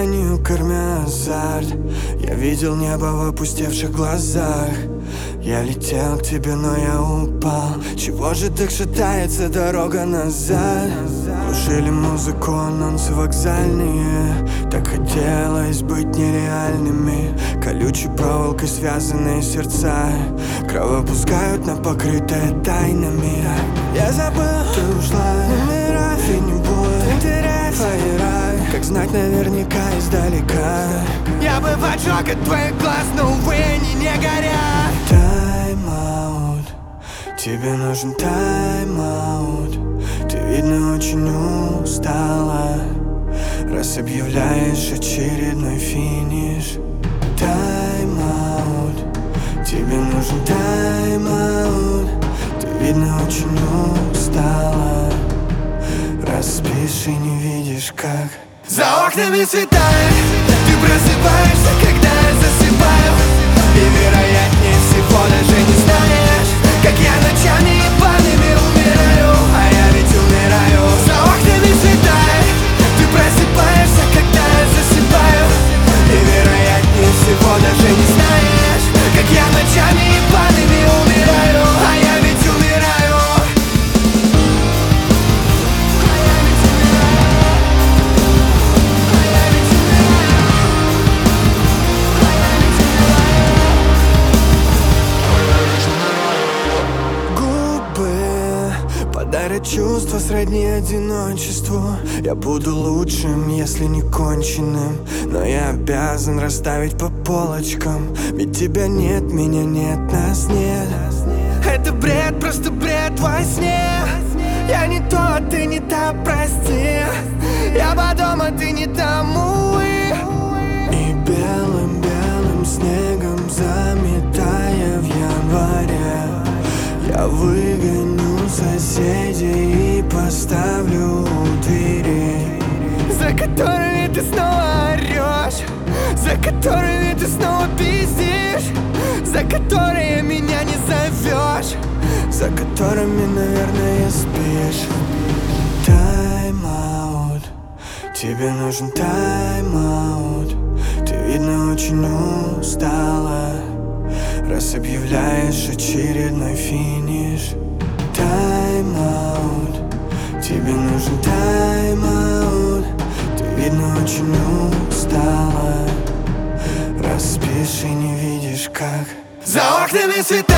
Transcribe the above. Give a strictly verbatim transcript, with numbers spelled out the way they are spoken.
агонию, кормя азарт. Я видел небо в опустевших глазах. Я летел к тебе, но я упал. Чего же так шатается дорога назад? Глушили музыку, анонсы вокзальные. Так хотелось быть нереальными. Колючей проволокой связанные сердца кровопускают на покрытое тайнами. Я забыл, ты ушла, номера и не будет терять фаера. Как знать наверняка издалека. Я бы поджег от твоих глаз, но увы, они не горят. Тайм-аут, тебе нужен тайм-аут. Ты, видно, очень устала, раз объявляешь очередной финиш. Тайм-аут, тебе нужен тайм-аут. Ты, видно, очень устала, раз спишь и не видишь как. За окнами светает, ты просыпаешься, когда я засыпаю. И вероятнее всего даже не знаешь, как я ночами ебаными умираю. А я ведь умираю. За окнами светает, ты просыпаешься, когда я засыпаю. И вероятнее всего даже не знаешь, как я ночами ебаными умираю. А я ведь умираю. Подарят чувства сродни одиночеству. Я буду лучшим, если не конченным. Но я обязан расставить по полочкам. Ведь тебя нет, меня нет, нас нет. Это бред, просто бред во сне. Я не то, ты не та, прости. Я потом, а ты не там, увы. И белым-белым снегом заметая в январе, я выгоню соседей и поставлю у двери, за которыми ты снова орешь, за которыми ты снова пиздишь, за которые меня не зовешь, за которыми, наверное, спишь. Тайм-аут, тебе нужен тайм-аут. Ты, видно, очень устала, раз объявляешь очередной финиш. Тайм-аут, тебе нужен тайм-аут. Ты, видно, очень устала, раз спишь и не видишь как. За окнами света